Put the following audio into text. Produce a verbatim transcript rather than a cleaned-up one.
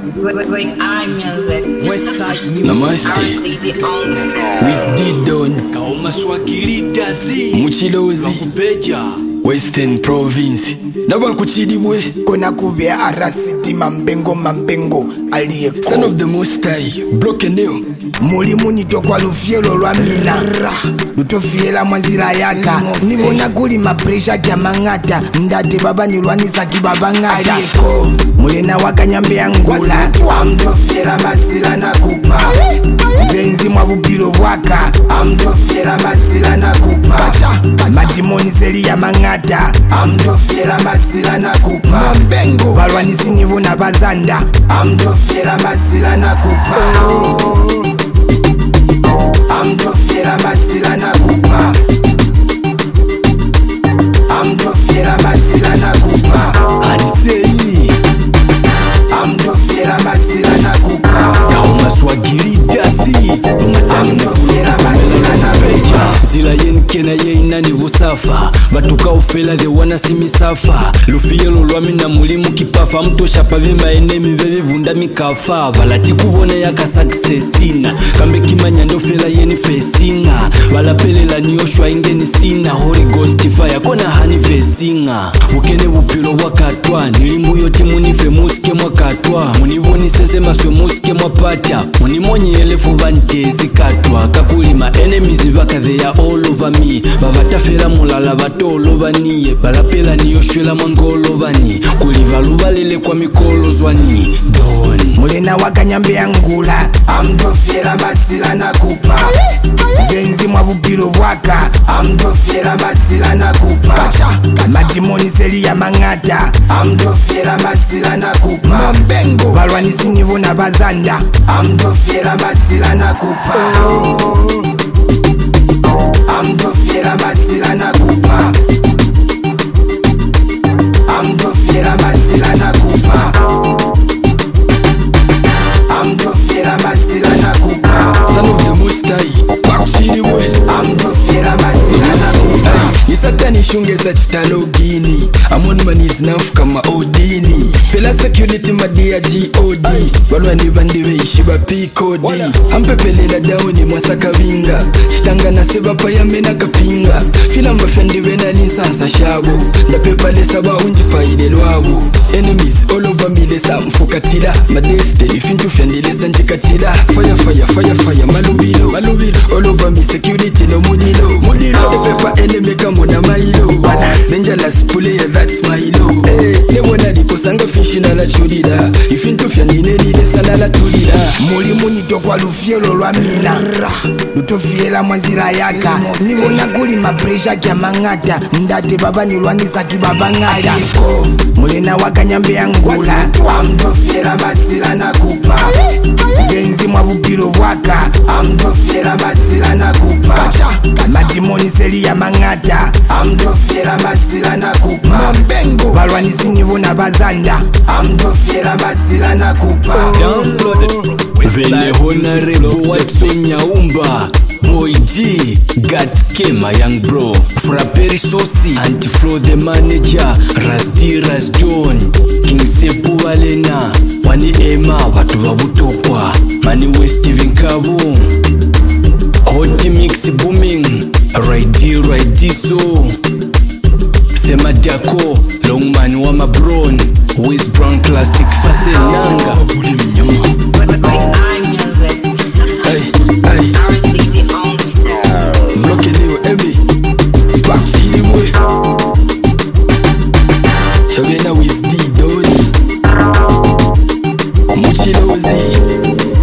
Bring I music. Westside music. Namaste. Wisdid Don. Kauma Swahili Dazi. Muchilozi. Wakubeja. Western Province. Naba kuchidibwe. Kona kuvea arasiti mambengo mambengo aliyeko. Son of the Most High. Broken new. Mulimu nitokwa lufielo lwa mina lutofiela mwanzira yaka nibona kuli mapresha kya mangata ndate baba nilwanisa kibaba ngata aliyeko mulena wakanyambe ya ngula amtofiela masila na kupa zenzi mwa bupilo bwaka amtofiela masila na kupa madimoni zeli ya mangata amtofiela masila na kupa mbengo balwanisi nibona bazanda amtofiela masila na kupa amtofiela masila na kupa amtofiela masila na kupa Arisei. amtofiela masila na kupa Kauma Swahili Dazi. amtofiela masila na kupa Zila yen kena ye inani busafa batuka ufela they wanna see me suffer lufielo lwami na mulimu kipafa mtosha pavimba enemi veve vunda mikafa valati kuvona yaka successina kambe kimanya ndofela yeni fesinga valapelela niyoshwa ingeni sina Holy Ghost fire kona hani fesinga ukene bupilo wakatwa nilimbu yoti munife muske mwakatwa munivoniseze maswe muske mwapata munimonye elefu vantezi katwa kakulima enemies vaka they are all over me bavatafela mulala vatolovanie balapela niyoshwela mwangolovani kuliva luvalele kwa mikolozwani Don mulena wakanyambe ya ngula amtofiela masila na kupa zenzi mwa bupilo bwaka amtofiela masila na kupa madimoni zeli ya mangata amtofiela masila na kupa mbengo balwanisi nibona bazanda amtofiela masila na kupa amtofiela masila na kupa amtofiela masila na kupa amtofiela masila na kupa Son of the Most High Bakuchiriwe amtofiela masila na kupa Nisatani shungeza chitalogini Amon manis nafu kama odini Pela security madia G O D Balwani vandiwe ishiba P code Ampepelela dauni mwasaka vinga Chitanga na seba paya mena kapinga Fila mafendiwe na nisansa shabu Ndapepale saba unji paide lwabu Enemies all over me lesa mfukatila Madeste ifintu fyandilesa njikatila Fire fire fire fire malubilo Malubilo all over me security no munilo Munilo Epepa enemy kamo na mailo Dangerous player that's my low Hey, newona dikosanga fishina la chulida Ifintu fyandinelile sana la tulida mulimu nitokwa lufielo lwa mina lutofiela mwanzira yaka nibona kuli mapresha kya mangata ndate baba nilwanisa kibaba ngata mulena wakanyambe ya ngula amtofiela masila na kupa zenzi mwa bupilo bwaka amtofiela masila na kupa madimoni zeli ya mangata amtofiela masila na kupa mbengo balwanisi nibona bazanda amtofiela masila na kupa Vele honorable Watson Nyaumba Boy G Gat Kema young bro Frapperi Sosi Anti-Flow the manager Ras G Ras John King Sepu Valena Wani Ema Watu wabutokwa Mani West Steven Kabu Hot Mix Booming Raidi Raidi So Sema Diako Longman Wama Brown Wiz Brown Classic Fase Nanga Buli Mnyama I music. Hey, hey. Broken new Emmy. Bakuchiriwe Chabena Wisdid Doni Muchilozi